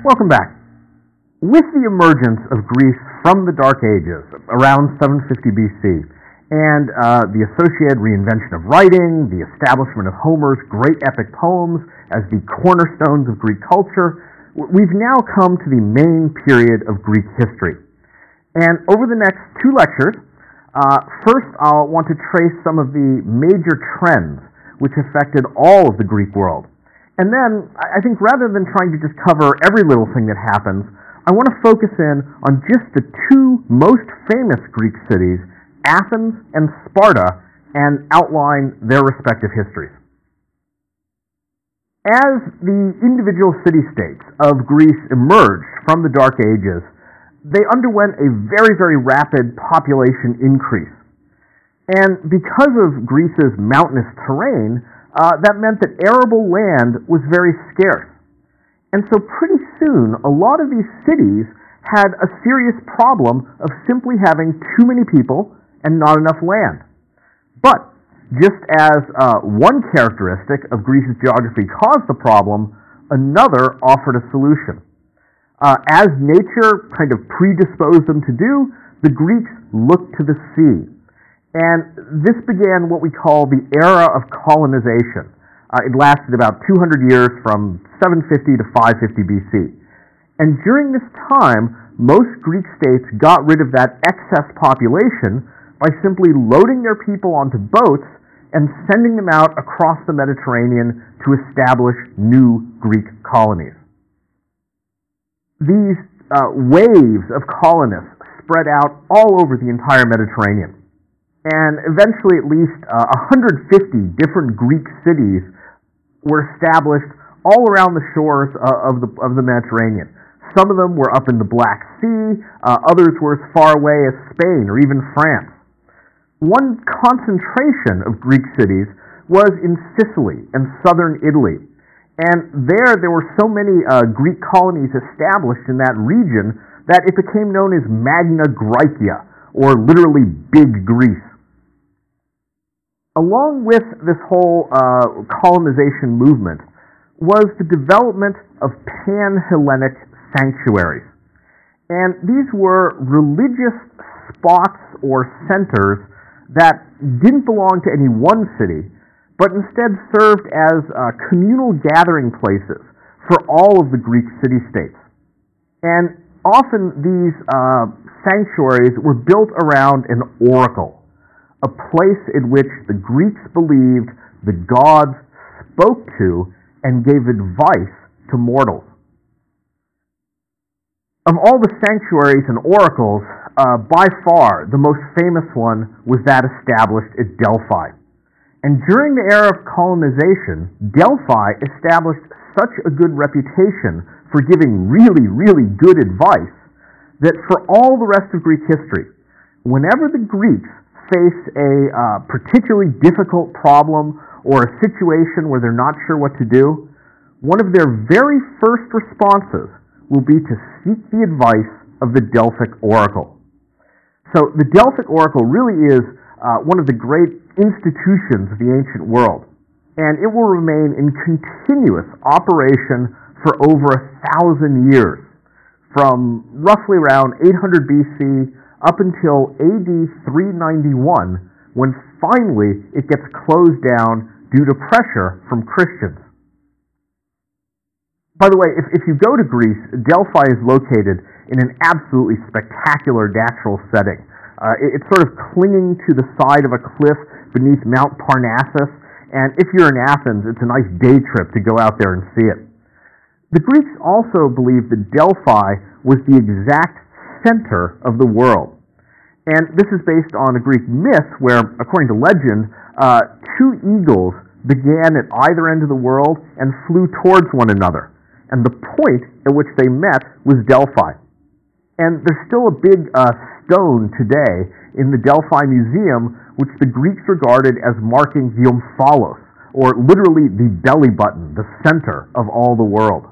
Welcome back. With the emergence of Greece from the Dark Ages, around 750 BC, and the associated reinvention of writing, the establishment of Homer's great epic poems as the cornerstones of Greek culture, we've now come to the main period of Greek history. And over the next two lectures, first I'll want to trace some of the major trends which affected all of the Greek world. And then, I think rather than trying to just cover every little thing that happens, I want to focus in on just the two most famous Greek cities, Athens and Sparta, and outline their respective histories. As the individual city-states of Greece emerged from the Dark Ages, they underwent a very, very rapid population increase. And because of Greece's mountainous terrain, that meant that arable land was very scarce. And so pretty soon, a lot of these cities had a serious problem of simply having too many people and not enough land. But just as one characteristic of Greece's geography caused the problem, another offered a solution. As nature kind of predisposed them to do, the Greeks looked to the sea. And this began what we call the era of colonization. It lasted about 200 years from 750 to 550 BC. And during this time, most Greek states got rid of that excess population by simply loading their people onto boats and sending them out across the Mediterranean to establish new Greek colonies. These waves of colonists spread out all over the entire Mediterranean. And eventually at least 150 different Greek cities were established all around the shores of the Mediterranean. Some of them were up in the Black Sea, others were as far away as Spain or even France. One concentration of Greek cities was in Sicily and southern Italy. And there were so many Greek colonies established in that region that it became known as Magna Graecia, or literally Big Greece. Along with this whole colonization movement was the development of pan-Hellenic sanctuaries. And these were religious spots or centers that didn't belong to any one city, but instead served as communal gathering places for all of the Greek city-states. And often these sanctuaries were built around an oracle, a place in which the Greeks believed the gods spoke to and gave advice to mortals. Of all the sanctuaries and oracles, by far the most famous one was that established at Delphi. And during the era of colonization, Delphi established such a good reputation for giving really, really good advice that for all the rest of Greek history, whenever the Greeks face a particularly difficult problem or a situation where they're not sure what to do, one of their very first responses will be to seek the advice of the Delphic oracle. So the Delphic oracle really is one of the great institutions of the ancient world, and it will remain in continuous operation for over 1,000 years, from roughly around 800 BC up until AD 391, when finally it gets closed down due to pressure from Christians. By the way, if you go to Greece, Delphi is located in an absolutely spectacular natural setting. It's sort of clinging to the side of a cliff beneath Mount Parnassus, and if you're in Athens, it's a nice day trip to go out there and see it. The Greeks also believed that Delphi was the exact center of the world. And this is based on a Greek myth where, according to legend, two eagles began at either end of the world and flew towards one another. And the point at which they met was Delphi. And there's still a big stone today in the Delphi Museum which the Greeks regarded as marking the omphalos, or literally the belly button, the center of all the world.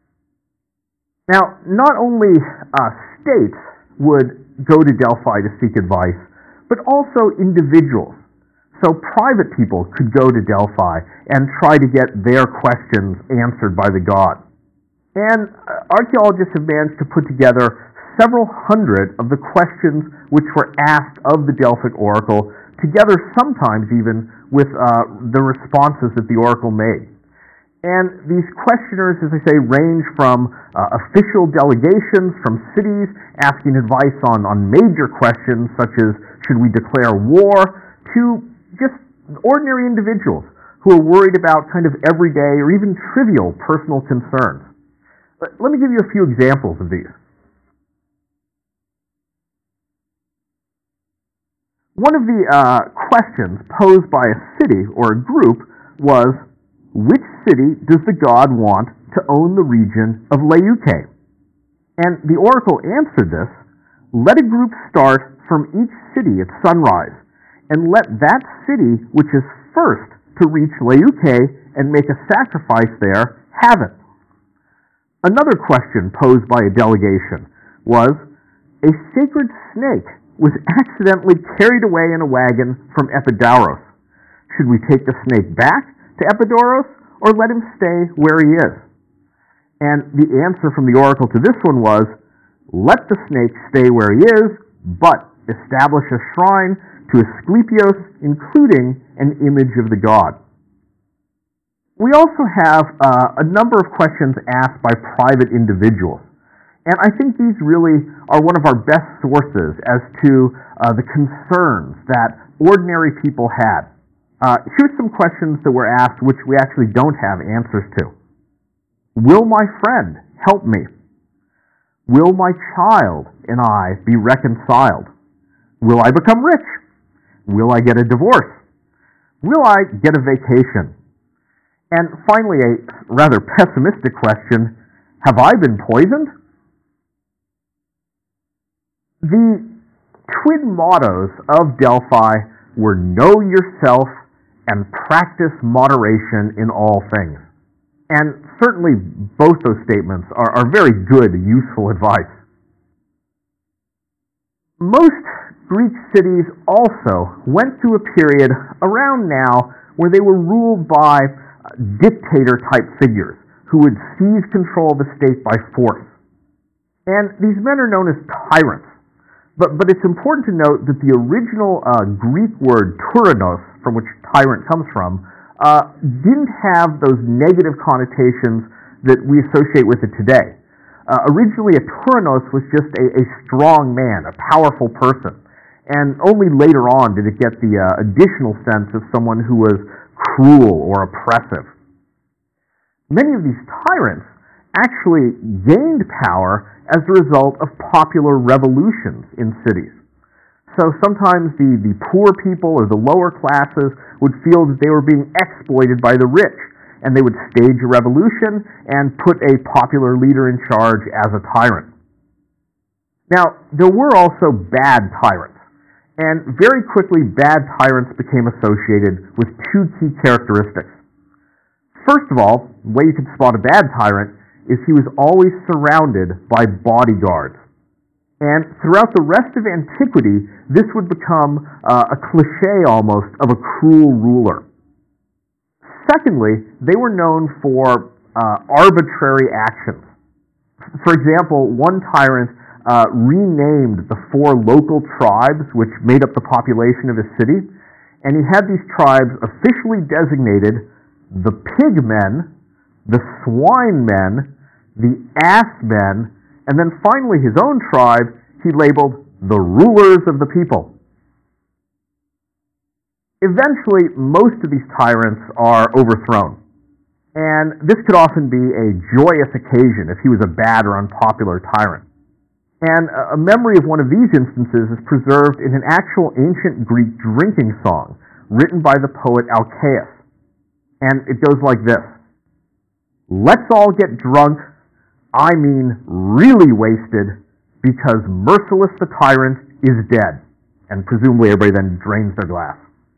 Now, not only states would go to Delphi to seek advice, but also individuals. So private people could go to Delphi and try to get their questions answered by the god. And archaeologists have managed to put together several hundred of the questions which were asked of the Delphic oracle, together sometimes even with the responses that the oracle made. And these questioners, as I say, range from official delegations from cities asking advice on major questions such as should we declare war, to just ordinary individuals who are worried about kind of everyday or even trivial personal concerns. But let me give you a few examples of these. One of the questions posed by a city or a group was, which city does the god want to own the region of Leuke? And the oracle answered this, let a group start from each city at sunrise, and let that city which is first to reach Leuke and make a sacrifice there have it. Another question posed by a delegation was, a sacred snake was accidentally carried away in a wagon from Epidaurus. Should we take the snake back to Epidaurus or let him stay where he is? And the answer from the oracle to this one was, let the snake stay where he is, but establish a shrine to Asclepios, including an image of the god. We also have a number of questions asked by private individuals. And I think these really are one of our best sources as to the concerns that ordinary people had. Here's some questions that were asked which we actually don't have answers to. Will my friend help me? Will my child and I be reconciled? Will I become rich? Will I get a divorce? Will I get a vacation? And finally, a rather pessimistic question, have I been poisoned? The twin mottos of Delphi were know yourself and practice moderation in all things. And certainly both those statements are very good, useful advice. Most Greek cities also went through a period around now where they were ruled by dictator-type figures who would seize control of the state by force. And these men are known as tyrants. But it's important to note that the original Greek word tyrannos, from which tyrant comes from, didn't have those negative connotations that we associate with it today. Originally, a tyrannos was just a strong man, a powerful person. And only later on did it get the additional sense of someone who was cruel or oppressive. Many of these tyrants actually gained power as a result of popular revolutions in cities. So sometimes the poor people or the lower classes would feel that they were being exploited by the rich, and they would stage a revolution and put a popular leader in charge as a tyrant. Now, there were also bad tyrants, and very quickly bad tyrants became associated with two key characteristics. First of all, the way you can spot a bad tyrant is he was always surrounded by bodyguards. And throughout the rest of antiquity, this would become a cliche almost of a cruel ruler. Secondly, they were known for arbitrary actions. For example, one tyrant renamed the 4 local tribes which made up the population of his city, and he had these tribes officially designated the pig men, the swine men, the ass men, and then finally his own tribe he labeled the rulers of the people. Eventually, most of these tyrants are overthrown, and this could often be a joyous occasion if he was a bad or unpopular tyrant. And a memory of one of these instances is preserved in an actual ancient Greek drinking song written by the poet Alcaeus. And it goes like this: let's all get drunk, I mean really wasted, because merciless the tyrant is dead. And presumably everybody then drains their glass.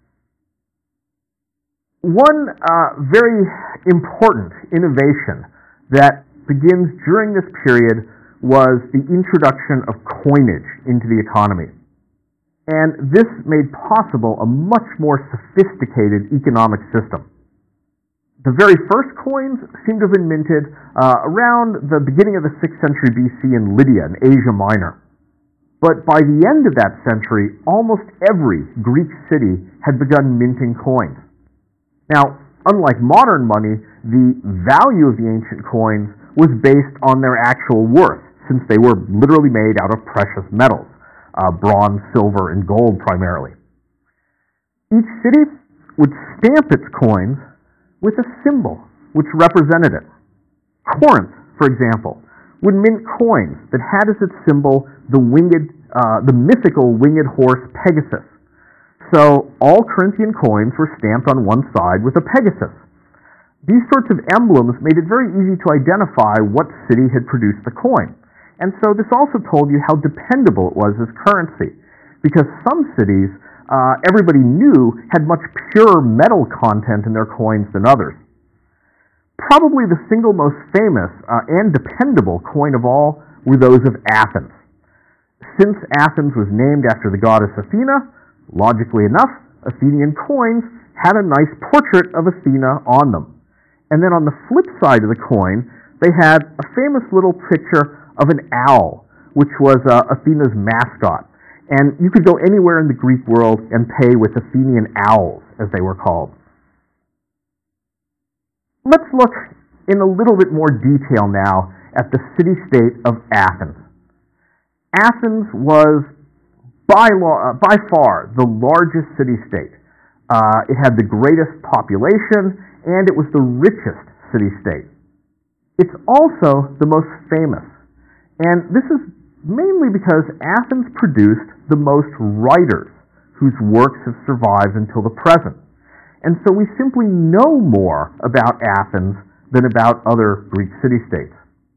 One very important innovation that begins during this period was the introduction of coinage into the economy. And this made possible a much more sophisticated economic system. The very first coins seem to have been minted around the beginning of the 6th century BC in Lydia in Asia Minor. But by the end of that century, almost every Greek city had begun minting coins. Now, unlike modern money, the value of the ancient coins was based on their actual worth, since they were literally made out of precious metals, bronze, silver, and gold primarily. Each city would stamp its coins with a symbol which represented it. Corinth, for example, would mint coins that had as its symbol the mythical winged horse Pegasus. So all Corinthian coins were stamped on one side with a Pegasus. These sorts of emblems made it very easy to identify what city had produced the coin. And so this also told you how dependable it was as currency, because some cities everybody knew had much purer metal content in their coins than others. Probably the single most famous and dependable coin of all were those of Athens. Since Athens was named after the goddess Athena, logically enough, Athenian coins had a nice portrait of Athena on them. And then on the flip side of the coin, they had a famous little picture of an owl, which was Athena's mascot. And you could go anywhere in the Greek world and pay with Athenian owls, as they were called. Let's look in a little bit more detail now at the city-state of Athens. Athens was by far the largest city-state. It had the greatest population, and it was the richest city-state. It's also the most famous. And this is mainly because Athens produced the most writers whose works have survived until the present. And so we simply know more about Athens than about other Greek city-states.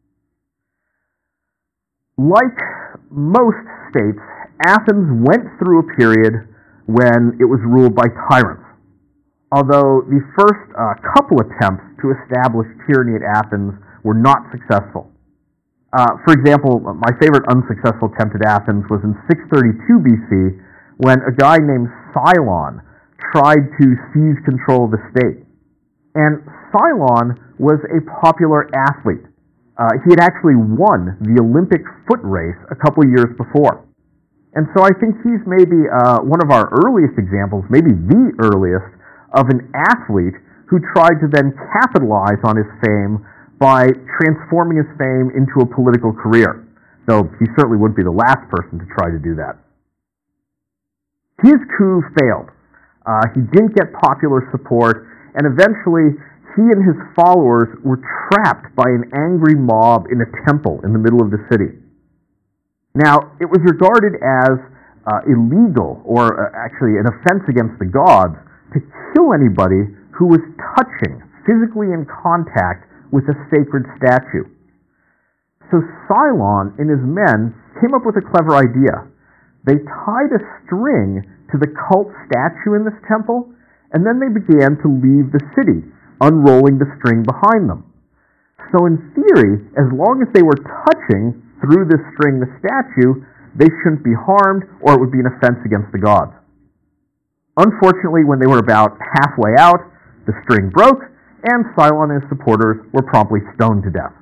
Like most states, Athens went through a period when it was ruled by tyrants. Although the first couple attempts to establish tyranny at Athens were not successful. For example, my favorite unsuccessful attempt at Athens was in 632 BC when a guy named Cylon tried to seize control of the state. And Cylon was a popular athlete. He had actually won the Olympic foot race a couple of years before. And so I think he's maybe one of our earliest examples, maybe the earliest, of an athlete who tried to then capitalize on his fame by transforming his fame into a political career, though he certainly wouldn't be the last person to try to do that. His coup failed. He didn't get popular support, and eventually he and his followers were trapped by an angry mob in a temple in the middle of the city. Now, it was regarded as illegal, or actually an offense against the gods, to kill anybody who was touching, physically in contact, with a sacred statue. So Cylon and his men came up with a clever idea. They tied a string to the cult statue in this temple, and then they began to leave the city, unrolling the string behind them. So in theory, as long as they were touching through this string the statue, they shouldn't be harmed, or it would be an offense against the gods. Unfortunately, when they were about halfway out, the string broke, and Cylon and his supporters were promptly stoned to death.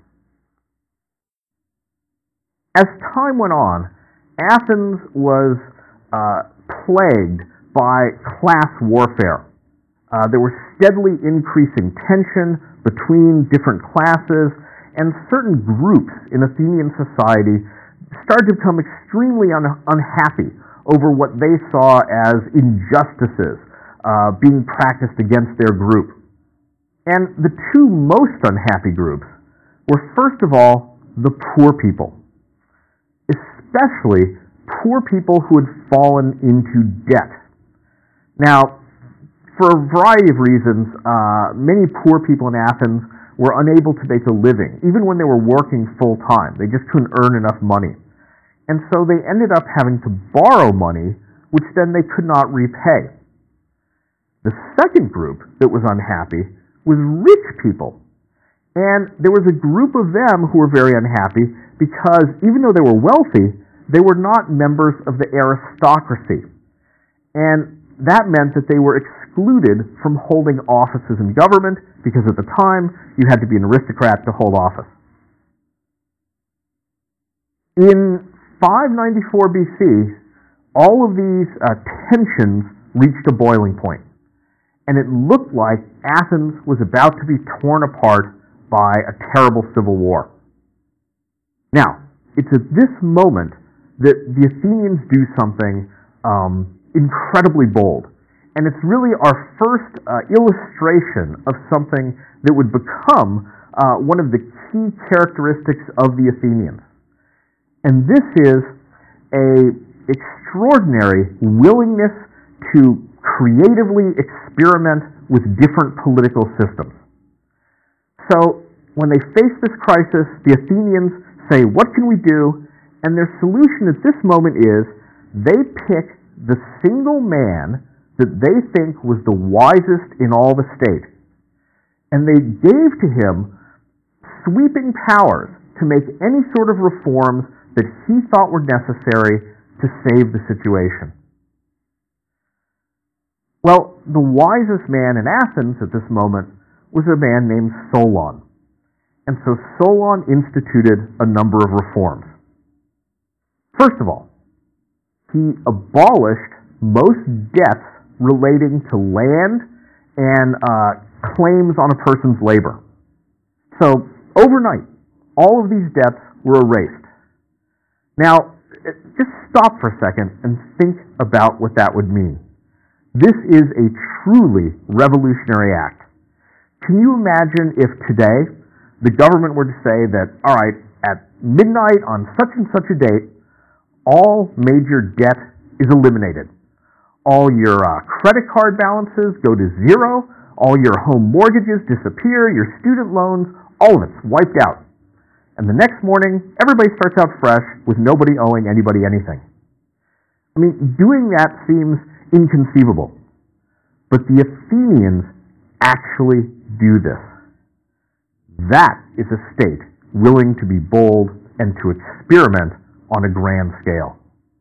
As time went on, Athens was plagued by class warfare. There was steadily increasing tension between different classes, and certain groups in Athenian society started to become extremely unhappy over what they saw as injustices being practiced against their group. And the two most unhappy groups were, first of all, the poor people, especially poor people who had fallen into debt. Now, for a variety of reasons, many poor people in Athens were unable to make a living, even when they were working full-time. They just couldn't earn enough money. And so they ended up having to borrow money, which then they could not repay. The second group that was unhappy was rich people. And there was a group of them who were very unhappy because even though they were wealthy, they were not members of the aristocracy. And that meant that they were excluded excluded from holding offices in government because at the time you had to be an aristocrat to hold office. In 594 BC, all of these tensions reached a boiling point, and it looked like Athens was about to be torn apart by a terrible civil war. Now, it's at this moment that the Athenians do something incredibly bold, and it's really our first illustration of something that would become one of the key characteristics of the Athenians. And this is an extraordinary willingness to creatively experiment with different political systems. So when they face this crisis, the Athenians say, what can we do? And their solution at this moment is they pick the single man that they think was the wisest in all the state. And they gave to him sweeping powers to make any sort of reforms that he thought were necessary to save the situation. Well, the wisest man in Athens at this moment was a man named Solon. And so Solon instituted a number of reforms. First of all, he abolished most debts relating to land and claims on a person's labor. So overnight, all of these debts were erased. Now, just stop for a second and think about what that would mean. This is a truly revolutionary act. Can you imagine if today the government were to say that, all right, at midnight on such and such a date, all major debt is eliminated. All your credit card balances go to zero, all your home mortgages disappear, your student loans, all of it's wiped out. And the next morning, everybody starts out fresh with nobody owing anybody anything. I mean, doing that seems inconceivable. But the Athenians actually do this. That is a state willing to be bold and to experiment on a grand scale.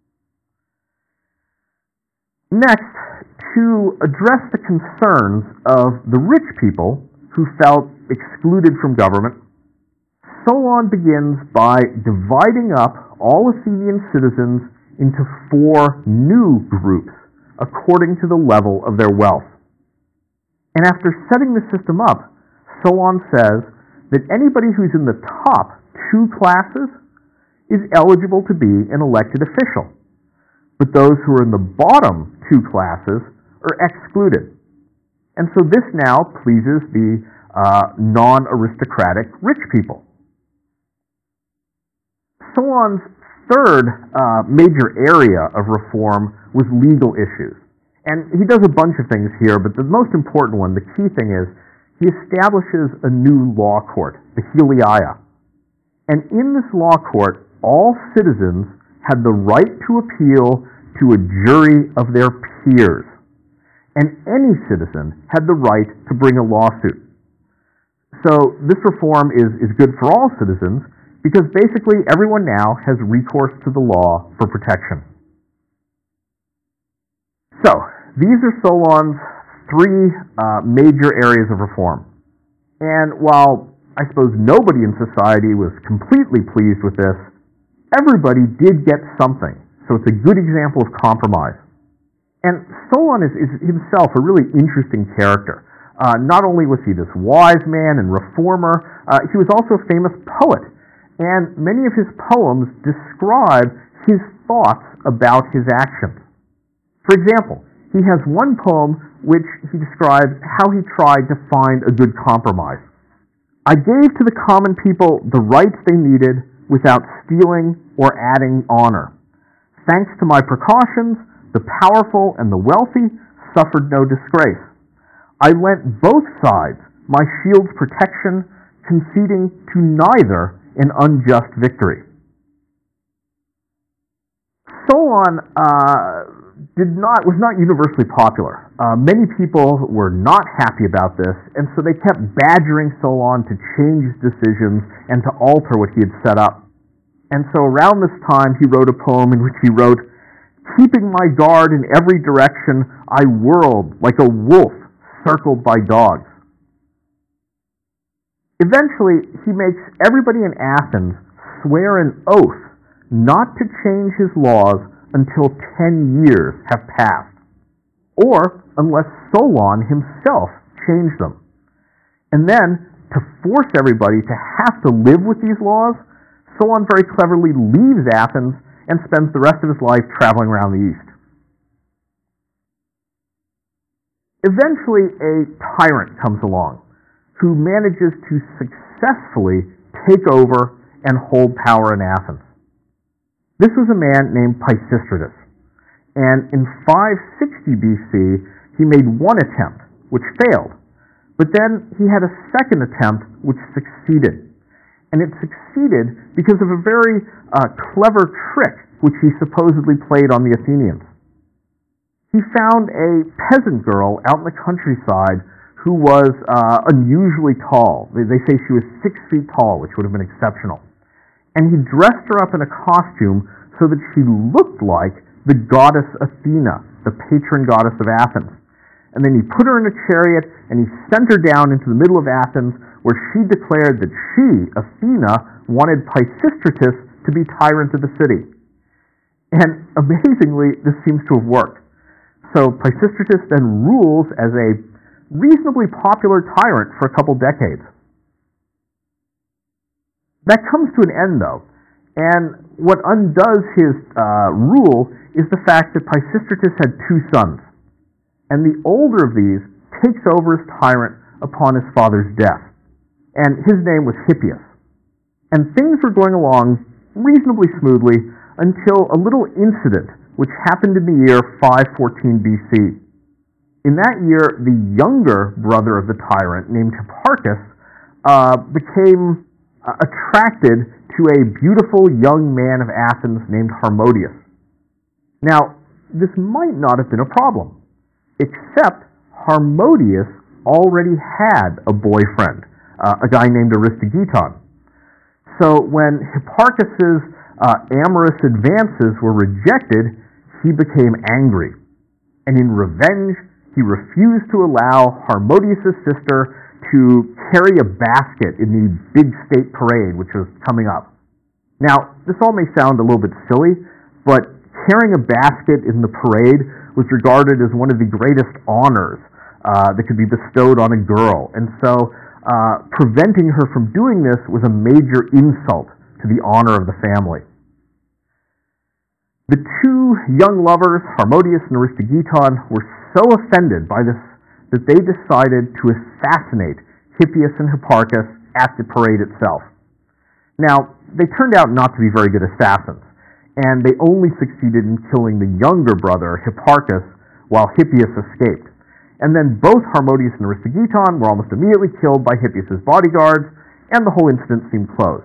Next, to address the concerns of the rich people who felt excluded from government, Solon begins by dividing up all Athenian citizens into 4 new groups according to the level of their wealth. And after setting the system up, Solon says that anybody who's in the top 2 classes is eligible to be an elected official, but those who are in the bottom 2 classes are excluded. And so this now pleases the non-aristocratic rich people. Solon's third major area of reform was legal issues. And he does a bunch of things here, but the most important one, the key thing is, he establishes a new law court, the Heliaia. And in this law court, all citizens had the right to appeal to a jury of their peers. And any citizen had the right to bring a lawsuit. So this reform is good for all citizens, because basically everyone now has recourse to the law for protection. So, these are Solon's 3 major areas of reform. And while I suppose nobody in society was completely pleased with this, everybody did get something. So it's a good example of compromise. And Solon is himself a really interesting character. Not only was he this wise man and reformer, he was also a famous poet. And many of his poems describe his thoughts about his actions. For example, he has one poem which he describes how he tried to find a good compromise. I gave to the common people the rights they needed without stealing or adding honor. Thanks to my precautions, the powerful and the wealthy suffered no disgrace. I lent both sides my shield's protection, conceding to neither an unjust victory. Solon was not universally popular. Many people were not happy about this, and so they kept badgering Solon to change his decisions and to alter what he had set up. And so around this time, he wrote a poem in which he wrote, Keeping my guard in every direction, I whirled like a wolf circled by dogs. Eventually, he makes everybody in Athens swear an oath not to change his laws until 10 years have passed, or unless Solon himself changed them. And then, to force everybody to have to live with these laws, Solon very cleverly leaves Athens and spends the rest of his life traveling around the East. Eventually, a tyrant comes along who manages to successfully take over and hold power in Athens. This was a man named Pisistratus, and in 560 BC, he made one attempt, which failed, but then he had a second attempt, which succeeded. And it succeeded because of a very clever trick which he supposedly played on the Athenians. He found a peasant girl out in the countryside who was unusually tall. They say she was 6 feet tall, which would have been exceptional. And he dressed her up in a costume so that she looked like the goddess Athena, the patron goddess of Athens. And then he put her in a chariot and he sent her down into the middle of Athens, where she declared that she, Athena, wanted Pisistratus to be tyrant of the city. And amazingly, this seems to have worked. So Pisistratus then rules as a reasonably popular tyrant for a couple decades. That comes to an end, though, and what undoes his rule is the fact that Pisistratus had 2 sons, and the older of these takes over as tyrant upon his father's death. And his name was Hippias. And things were going along reasonably smoothly until a little incident which happened in the year 514 BC. In that year, the younger brother of the tyrant, named Hipparchus, became attracted to a beautiful young man of Athens named Harmodius. Now, this might not have been a problem, except Harmodius already had a boyfriend, a guy named Aristogiton. So when Hipparchus's amorous advances were rejected, he became angry. And in revenge, he refused to allow Harmodius' sister to carry a basket in the big state parade which was coming up. Now, this all may sound a little bit silly, but carrying a basket in the parade was regarded as one of the greatest honors that could be bestowed on a girl. And so preventing her from doing this was a major insult to the honor of the family. The 2 young lovers, Harmodius and Aristogiton, were so offended by this that they decided to assassinate Hippias and Hipparchus at the parade itself. Now, they turned out not to be very good assassins, and they only succeeded in killing the younger brother, Hipparchus, while Hippias escaped. And then both Harmodius and Aristogiton were almost immediately killed by Hippias' bodyguards, and the whole incident seemed closed.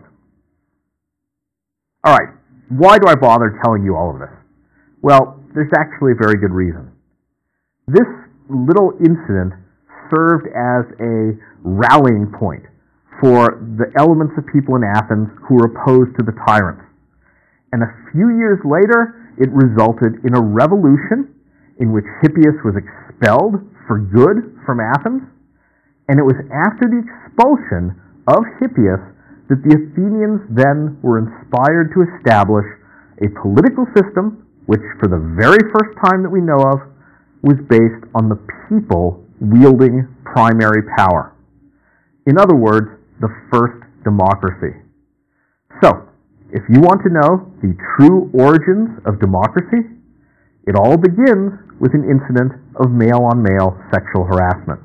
All right, why do I bother telling you all of this? Well, there's actually a very good reason. This little incident served as a rallying point for the elements of people in Athens who were opposed to the tyrants. And a few years later, it resulted in a revolution in which Hippias was expelled for good from Athens, and it was after the expulsion of Hippias that the Athenians then were inspired to establish a political system which, for the very first time that we know of, was based on the people wielding primary power. In other words, the first democracy. So, if you want to know the true origins of democracy, it all begins with an incident of male-on-male sexual harassment.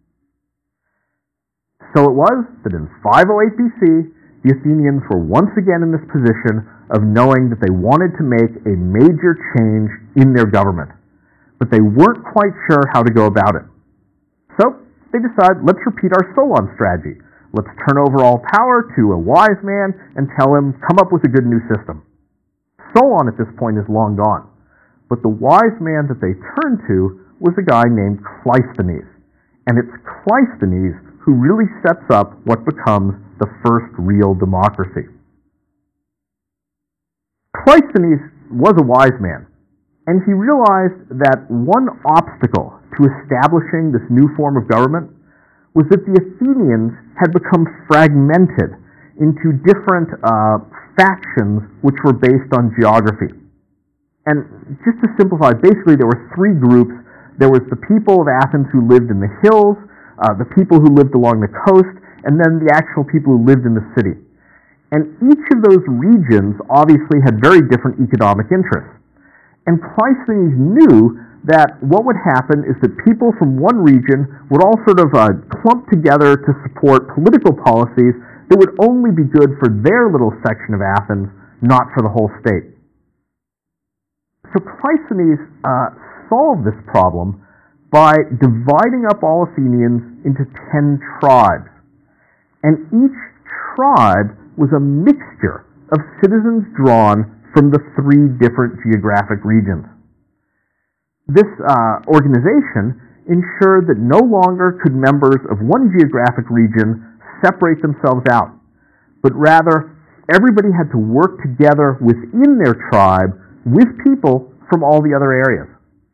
So it was that in 508 BC, the Athenians were once again in this position of knowing that they wanted to make a major change in their government, but they weren't quite sure how to go about it. So they decided, let's repeat our Solon strategy. Let's turn over all power to a wise man and tell him, come up with a good new system. Solon at this point is long gone, but the wise man that they turned to was a guy named Cleisthenes. And it's Cleisthenes who really sets up what becomes the first real democracy. Cleisthenes was a wise man, And he realized that one obstacle to establishing this new form of government was that the Athenians had become fragmented into different factions which were based on geography. And just to simplify, basically there were three groups. There was the people of Athens who lived in the hills, the people who lived along the coast, and then the actual people who lived in the city. And each of those regions obviously had very different economic interests. And Cleisthenes knew that what would happen is that people from one region would all sort of clump together to support political policies that would only be good for their little section of Athens, not for the whole state. So Cleisthenes solved this problem by dividing up all Athenians into 10 tribes. And each tribe was a mixture of citizens drawn from the three different geographic regions. This organization ensured that no longer could members of one geographic region separate themselves out, but rather everybody had to work together within their tribe with people from all the other areas.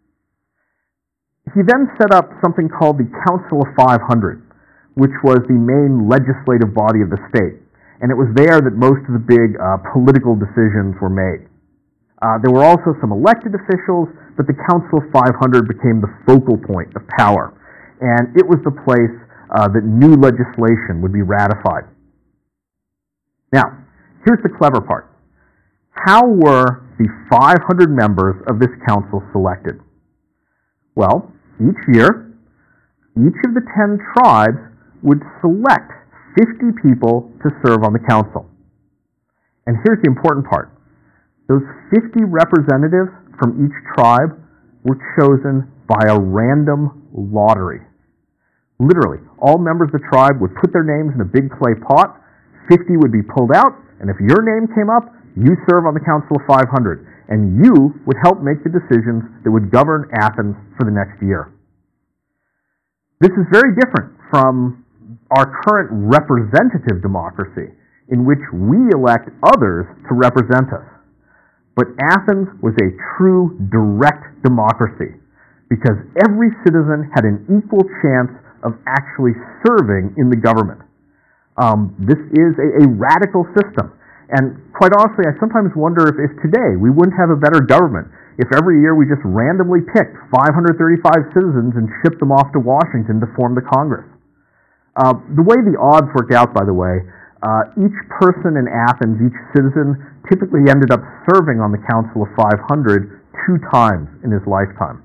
He then set up something called the Council of 500, which was the main legislative body of the state. And it was there that most of the big political decisions were made. There were also some elected officials, but the Council of 500 became the focal point of power. And it was the place that new legislation would be ratified. Now, here's the clever part. How were the 500 members of this council selected? Well, each year, each of the 10 tribes would select 50 people to serve on the council. And here's the important part. Those 50 representatives from each tribe were chosen by a random lottery. Literally, all members of the tribe would put their names in a big clay pot, 50 would be pulled out, and if your name came up, you serve on the Council of 500, and you would help make the decisions that would govern Athens for the next year. This is very different from our current representative democracy, in which we elect others to represent us. But Athens was a true direct democracy, because every citizen had an equal chance of actually serving in the government. This is a radical system. And quite honestly, I sometimes wonder if today we wouldn't have a better government if every year we just randomly picked 535 citizens and shipped them off to Washington to form the Congress. The way the odds worked out, by the way, each person in Athens, each citizen, typically ended up serving on the Council of 500 2 times in his lifetime.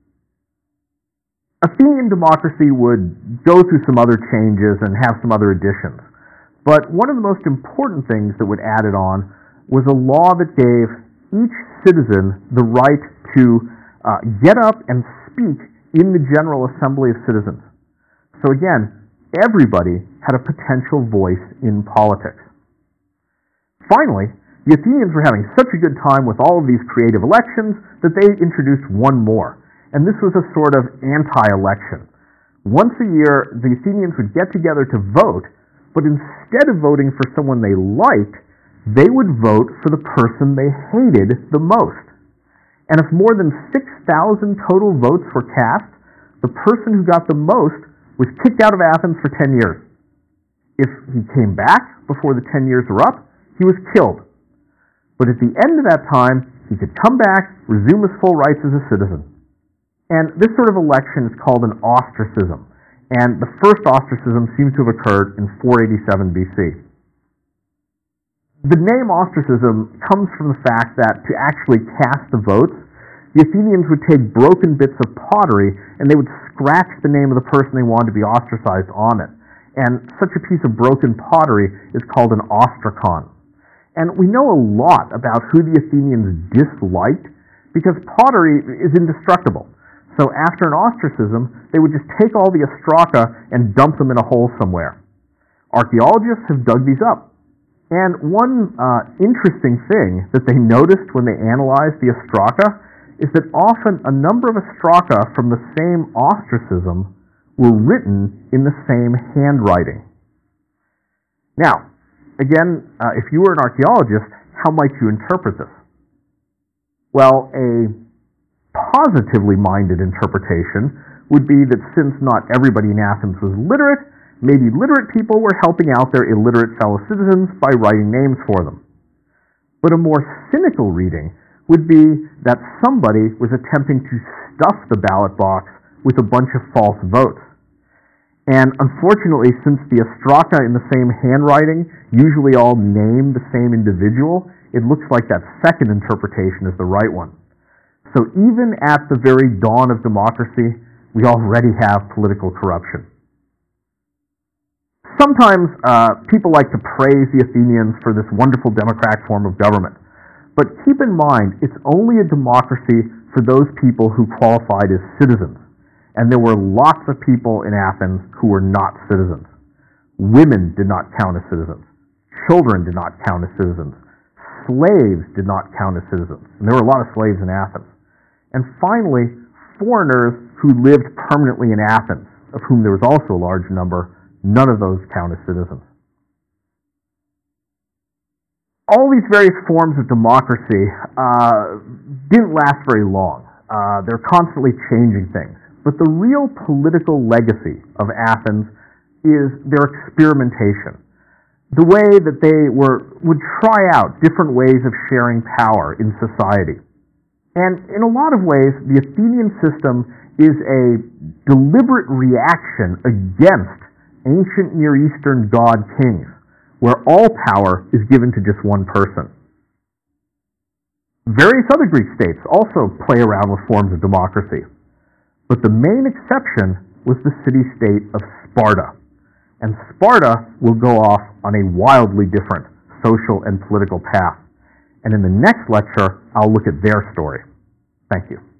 Athenian democracy would go through some other changes and have some other additions. But one of the most important things that would add it on was a law that gave each citizen the right to get up and speak in the General Assembly of Citizens. So again, everybody had a potential voice in politics. Finally, the Athenians were having such a good time with all of these creative elections that they introduced one more. And this was a sort of anti-election. Once a year, the Athenians would get together to vote, but instead of voting for someone they liked, they would vote for the person they hated the most. And if more than 6,000 total votes were cast, the person who got the most was kicked out of Athens for 10 years. If he came back before the 10 years were up, he was killed. But at the end of that time, he could come back, resume his full rights as a citizen. And this sort of election is called an ostracism. And the first ostracism seems to have occurred in 487 BC. The name ostracism comes from the fact that to actually cast the votes, the Athenians would take broken bits of pottery and they would scratch the name of the person they wanted to be ostracized on it. And such a piece of broken pottery is called an ostracon. And we know a lot about who the Athenians disliked because pottery is indestructible. So after an ostracism, they would just take all the ostraca and dump them in a hole somewhere. Archaeologists have dug these up. And one interesting thing that they noticed when they analyzed the ostraca is that often a number of ostraca from the same ostracism were written in the same handwriting. Now, again, if you were an archaeologist, how might you interpret this? Well, a positively minded interpretation would be that since not everybody in Athens was literate, maybe literate people were helping out their illiterate fellow citizens by writing names for them. But a more cynical reading would be that somebody was attempting to stuff the ballot box with a bunch of false votes. And unfortunately, since the ostraka in the same handwriting usually all name the same individual, it looks like that second interpretation is the right one. So even at the very dawn of democracy, we already have political corruption. Sometimes people like to praise the Athenians for this wonderful democratic form of government. But keep in mind, it's only a democracy for those people who qualified as citizens. And there were lots of people in Athens who were not citizens. Women did not count as citizens. Children did not count as citizens. Slaves did not count as citizens. And there were a lot of slaves in Athens. And finally, foreigners who lived permanently in Athens, of whom there was also a large number, none of those count as citizens. All these various forms of democracy didn't last very long. They're constantly changing things. But the real political legacy of Athens is their experimentation. The way that they would try out different ways of sharing power in society. And in a lot of ways, the Athenian system is a deliberate reaction against ancient Near Eastern god kings, where all power is given to just one person. Various other Greek states also play around with forms of democracy. But the main exception was the city-state of Sparta. And Sparta will go off on a wildly different social and political path. And in the next lecture, I'll look at their story. Thank you.